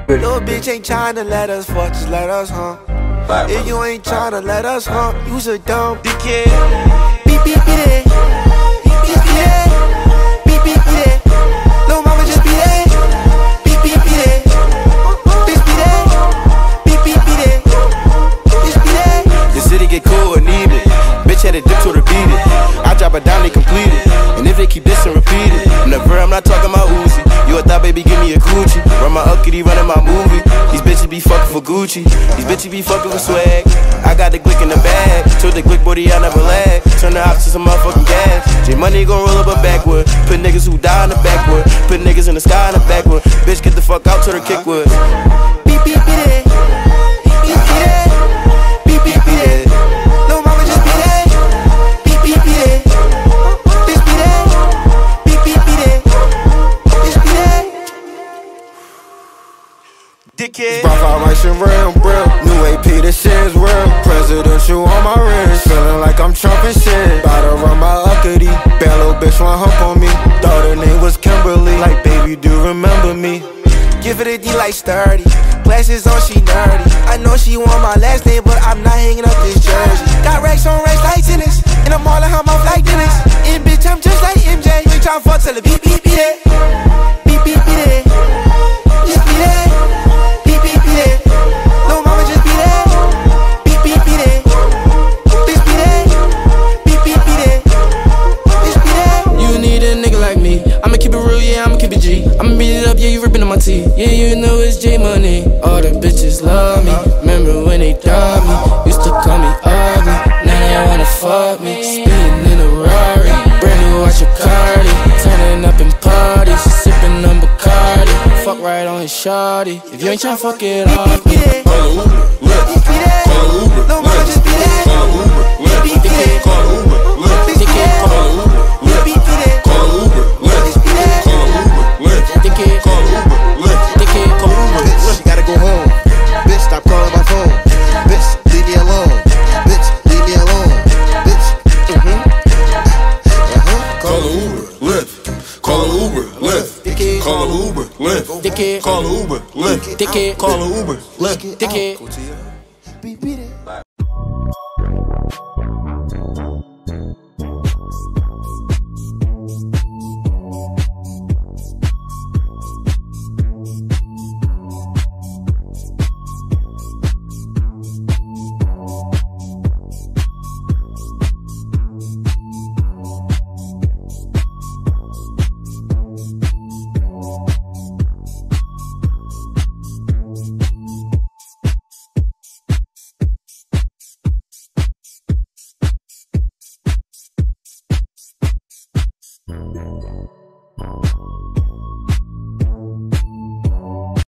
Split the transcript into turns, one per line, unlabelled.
Little bitch ain't tryna let us fuck, just let us hump. If you ain't tryna let us hump, you's a dumb dickhead. Beep beep beat it. Just be there. Beep beep beat it. Lil' mama just be there. Beep beep beat it. Bitch be there. Beep beep beat it. Bitch be there. The city get cool and need it. Bitch had a dip to repeat it. I drop it down, they complete it. And if they keep this and repeat it, never, I'm not talking about Uzi. You a thought, baby, give me a coochie. Run my uppity, running my movie. These bitches be fucking for Gucci. These bitches be fucking for swag. I got the glick in the bag. Told the glick booty, I never lag. Turn the ops to some motherfucking gas. J Money gon' roll up a backwood. Put niggas who die in the backwood. Put niggas in the sky in the backwood. Bitch, get the fuck out to the kickwood. Beep beep beat it. Just be there. Beep beep beat it. Lil' mama just be there. Beep beep beat it. Bitch be there. Beep beep beat it. Bitch be there. Dickhead.
Spark out like Sherelle, bro. New AP, this shit's real. Presidential on my wrist. Feeling like I'm Trump and shit. Bout to run my uppity. Bad little bitch want hump on me. Thought her name was Kimberly. Like, baby, do remember me?
Give it a D like sturdy. Glasses on, she nerdy. I know she want my last name, but I'm not hanging up this jersey. Got racks on racks like tennis. And I'm all in her mouth like Dennis. And bitch, I'm just like MJ. Bitch, I'm fuck till the beep beep beat it. Beep beep beat it. Just be there. Beep beep beat it. Lil' mama just be there. Beep beep beat it. Bitch be there. Beep beep beat it. Bitch be there.
You need a nigga like me. I'ma keep it real, yeah, I'ma keep it G. I'ma beat it up, yeah, you ripping on my teeth. Yeah, you know it's J Money. All the bitches love me. Remember when they doubt me? Used to call me ugly. Now they wanna fuck me. Spinning in a Rari. Brand new watch a Cardi. Turning up in parties. Sipping on Bacardi. Fuck right on his shawty. If you ain't tryna fuck it off me.
Call an Uber, Lyft. Call an Uber,
Lil' mama just be there.
Call an Uber, Lyft.
Beep beep beat it.
Call an Uber, Lyft.
Bitch be there.
Call an Uber, Lyft.
Beep beat it.
Call an Uber, Lyft.
Bitch be there.
Call an Uber, Lyft.
Dickhead.
Call an Uber, Lyft.
Dickhead.
Call an Uber,
Bitch,
Lyft.
gotta go home. Bitch, stop calling my phone. Bitch, leave me alone. Bitch, leave me alone. Bitch,
Call an Uber, Lyft. Call an Uber, Lyft. Call an Uber, Lyft.
Dickhead.
Call an Uber, Lyft.
Dickhead.
Call an Uber, Lyft.
Dickhead.
Beep beat it.